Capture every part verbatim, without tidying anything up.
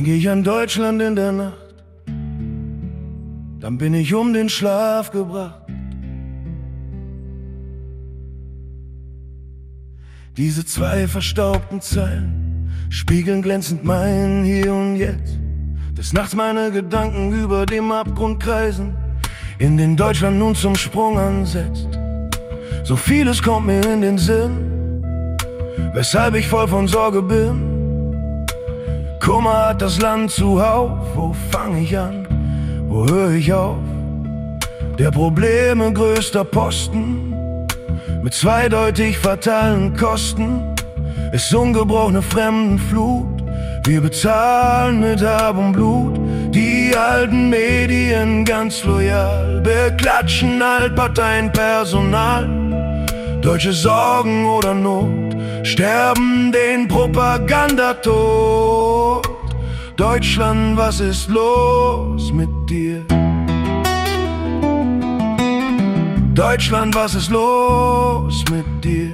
Denke ich an Deutschland in der Nacht, dann bin ich um den Schlaf gebracht. Diese zwei verstaubten Zeilen spiegeln glänzend mein Hier und Jetzt. Des Nachts meine Gedanken über dem Abgrund kreisen, in den Deutschland nun zum Sprung ansetzt. So vieles kommt mir in den Sinn, weshalb ich voll von Sorge bin. Kummer hat das Land zuhauf, wo fang ich an, wo höre ich auf? Der Probleme größter Posten, mit zweideutig fatalen Kosten, ist ungebrochene Fremdenflut. Wir bezahlen mit Hab und Blut, die alten Medien ganz loyal beklatschen Altparteienpersonal. Deutsche Sorgen oder Not sterben den Propagandatod. Deutschland, was ist los mit dir? Deutschland, was ist los mit dir?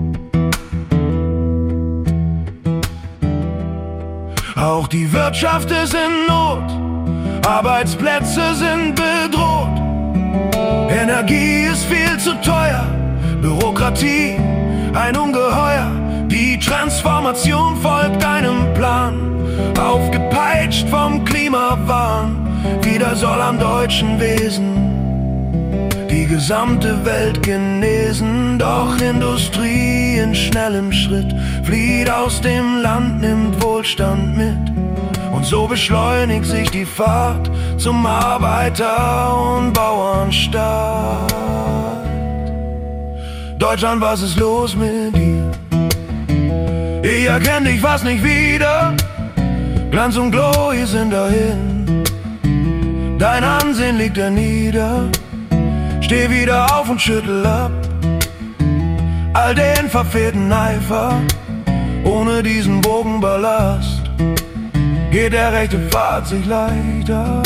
Auch die Wirtschaft ist in Not, Arbeitsplätze sind bedroht, Energie ist viel zu teuer, Bürokratie ein Ungeheuer. Die Transformation folgt einem Plan, aufgepeitscht vom Klimawahn. Wieder soll am deutschen Wesen die gesamte Welt genesen. Doch Industrie in schnellem Schritt flieht aus dem Land, nimmt Wohlstand mit. Und so beschleunigt sich die Fahrt zum Arbeiter- und Bauernstaat. Deutschland, was ist los mit dir? Ich erkenn dich fast nicht wieder. Glanz und Glorie sind dahin, dein Ansehen liegt da nieder. Steh wieder auf und schüttel ab all den verfehlten Eifer. Ohne diesen Bogenballast geht der rechte Pfad sich leichter.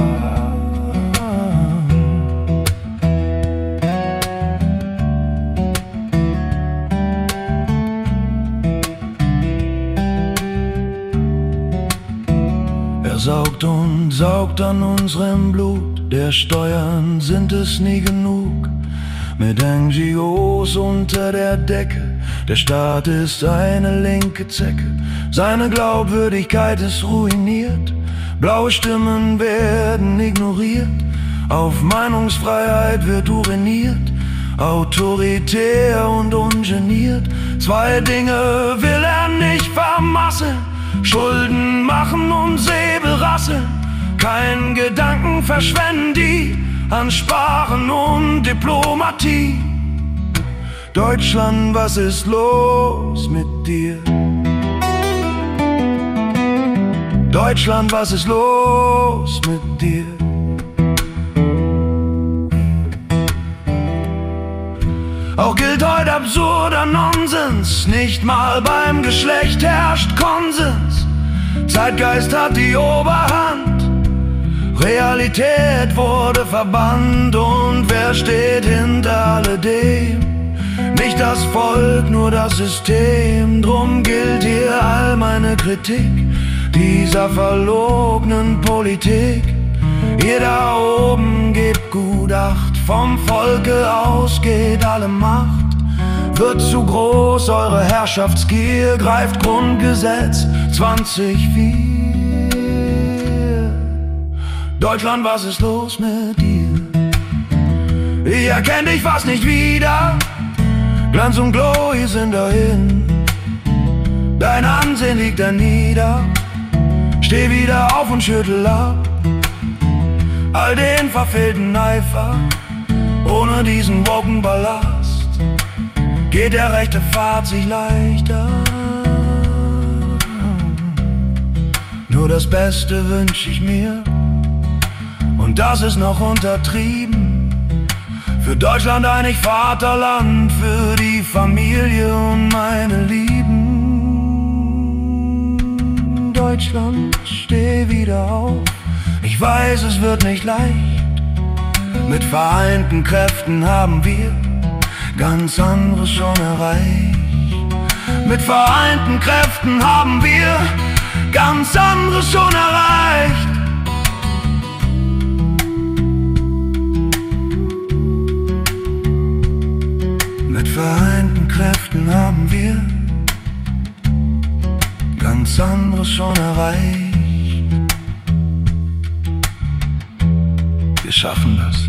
Er saugt und saugt an unserem Blut, der Steuern sind es nie genug. Mit N G Os unter der Decke, der Staat ist eine linke Zecke. Seine Glaubwürdigkeit ist ruiniert, blaue Stimmen werden ignoriert. Auf Meinungsfreiheit wird uriniert, autoritär und ungeniert. Zwei Dinge will er nicht vermasseln: Schulden machen und Säbel rasseln. Kein Gedanken verschwenden die an Sparen und Diplomatie. Deutschland, was ist los mit dir? Deutschland, was ist los mit dir? Auch gilt heute absurder Nonsens, nicht mal beim Geschlecht herrscht Konsens. Zeitgeist hat die Oberhand, Realität wurde verbannt. Und wer steht hinter alledem? Nicht das Volk, nur das System. Drum gilt hier all meine Kritik dieser verlogenen Politik. Ihr da oben gebt gut Acht, vom Volke aus geht alle Macht. Wird zu groß, eure Herrschaftsgier greift Grundgesetz zwanzig vier. Deutschland, was ist los mit dir? Ich erkenn dich fast nicht wieder. Glanz und Glorie sind dahin, dein Ansehen liegt da nieder. Steh wieder auf und schüttel ab all den verfehlten Eifer. Ohne diesen Wogenballast geht der rechte Pfad sich leichter. Nur das Beste wünsch ich mir, und das ist noch untertrieben. Für Deutschland ein ich Vaterland, für die Familie und meine Lieben. Deutschland, steh wieder auf. Ich weiß, es wird nicht leicht. Mit vereinten Kräften haben wir ganz anderes schon erreicht. Mit vereinten Kräften haben wir ganz anderes schon erreicht. Mit vereinten Kräften haben wir ganz anderes schon erreicht. Wir schaffen das.